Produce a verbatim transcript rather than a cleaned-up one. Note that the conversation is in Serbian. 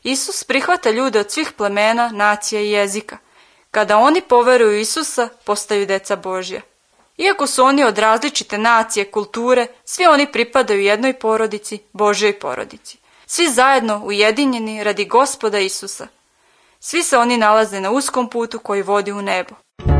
Isus prihvata ljude od svih plemena, nacija i jezika. Kada oni poveruju Isusa, postaju deca Božja. Iako su oni od različite nacije, kulture, svi oni pripadaju jednoj porodici, Božjoj porodici. Svi zajedno ujedinjeni radi Gospoda Isusa. Svi se oni nalaze na uskom putu koji vodi u nebo.